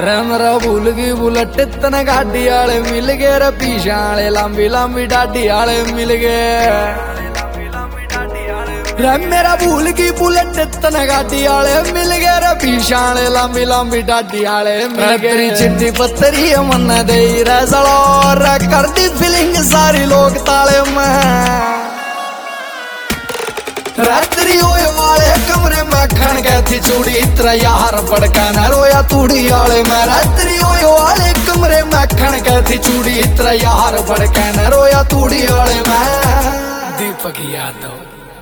रे मेरा भूल गई बुलेट तने गाड़ी आले मिल गए रे पीछा आले लंबी लंबी डाडी आले मिल गए रे मेरा भूल गई बुलेट तने गाड़ी आले मिल गए रे पीछा आले लंबी लंबी डाडी आले मिल गए चिट्ठी पत्तरी मन दे रे सड़ो रे कर दी फीलिंग सारी लोग ताले में रात्रि होए वाले कमरे में खन गए थी चूड़ी इतना यार बड़का न रोया तूड़ी आले में रात्रि होए वाले कमरे में खन गए थी चूड़ी इतना यार बड़का न रोया तूड़ी आले में दीपक यादव।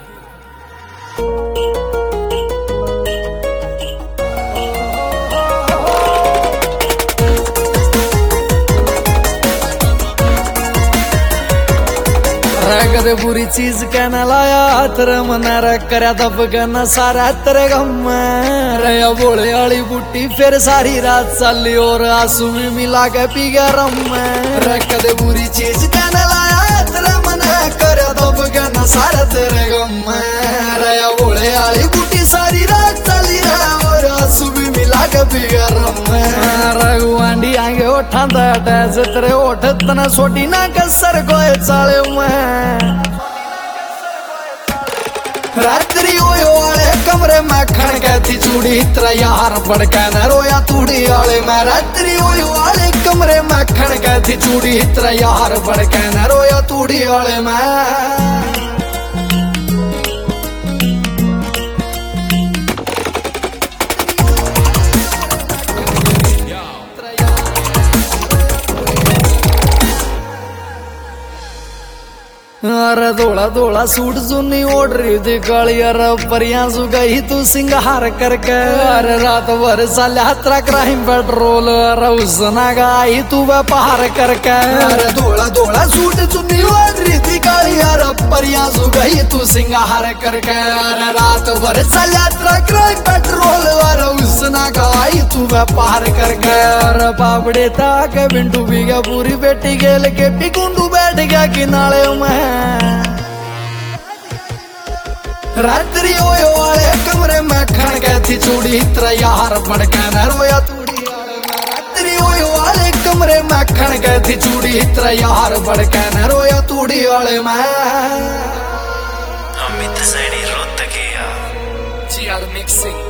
कदे बुरी चीज कहना लाया तेरे मन करया दब गना सारा तेरे गम रया बोले वाली बूटी फिर सारी रात चली और आंसू भी मिला के पी गया रम कदे बुरी चीज कहना लाया तेरे मन करया दब गना सारा तेरे गम रया बोले वाली बूटी सारी रात चली और आंसू भी मिला के पी गया रम रघुआंडी आगे उठा डैस तेरे ओठ तना सोटी ना कसर गोए चाले में रात्रि होए वाले कमरे में खन गए थी चूड़ी इतना यार बड़का न रोया तूड़ी आले में रात्रि होए वाले कमरे में खन गए थी चूड़ी इतना यार बड़का न रोया तूड़ी आले में अरे धोला धोला सूट सुनी ओढ़ रही थी काली अरे परियां सु गई तू सिंगार करके अरे रात भर साले हत्रा क्राइम पेट्रोल अरे उसना गाई तू व्यापार करके अरे धोला धोला सूट सुनी ओढ़ रही थी काली अरे परियां सु गई तू सिंगार करके अरे रात भर साले हत्रा क्राइम पेट्रोल अरे उसना गाई तू व्यापार करके अरे बाबड़े ताके बिंटू भी गया पूरी बेटी गेल के पिकुंडू बैठ गया किनारे में रात्रि होए वाले कमरे में खन गए थी चूड़ी इतना यार बड़का न रोया तूड़ी आले में रात्रि होए वाले कमरे में खन गए थी चूड़ी इतना यार बड़का न रोया तूड़ी आले में अमित सैनी रोहतकिया जी आर मिक्सिंग।